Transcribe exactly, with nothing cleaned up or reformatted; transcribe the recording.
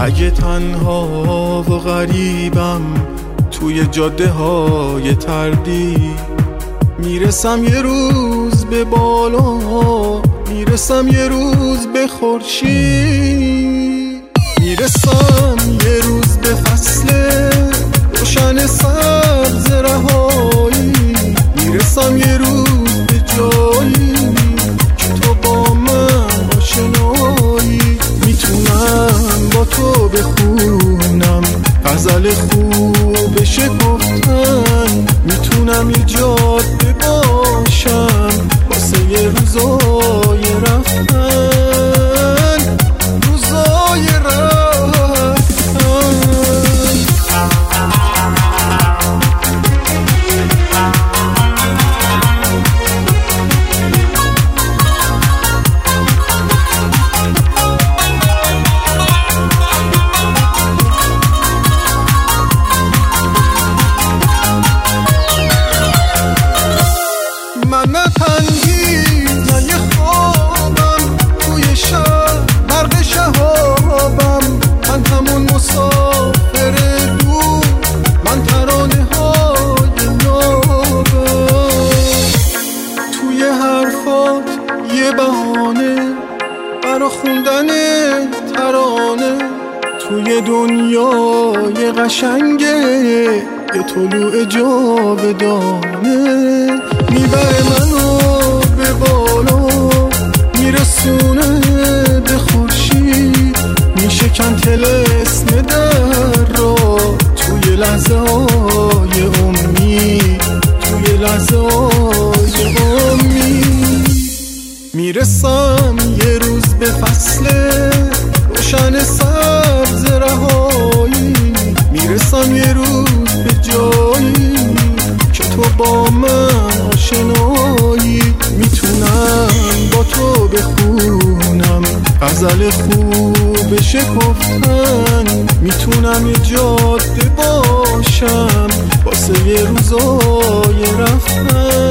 اگه تنها و غریبم توی جاده های تردید، میرسم یه روز به بالا، میرسم یه روز به خورشید، میرسم یه روز به فصل روشن سبز رهایی، میرسم یه روز به جایی که تو با من آشنایی. میتونم با تو بخونم غزل خوب شکفتن، میتونم یه جاده باشم واسه یه روزای رفتن، روزای رفتن. من نه تنگیز نه یه خوابم توی شب برق شهابم، من همون مسافر دور، من ترانه های نابم. توی حرفات یه بهانه برا خوندن ترانه، توی دنیای قشنگه یه طلوع جاودانه، میبره منو به بالا، میرسونه به خورشید، میشکن طلسم در را توی لحظه های امید، توی لحظه های امید. میرسم یه روز به فصل روشن سبز رهایی، میرسم یه روز به جایی که تو با من آشنایی. میتونم با تو بخونم غزل خوب شکفتن، میتونم یه جاده باشم واسه یه روزای رفتن.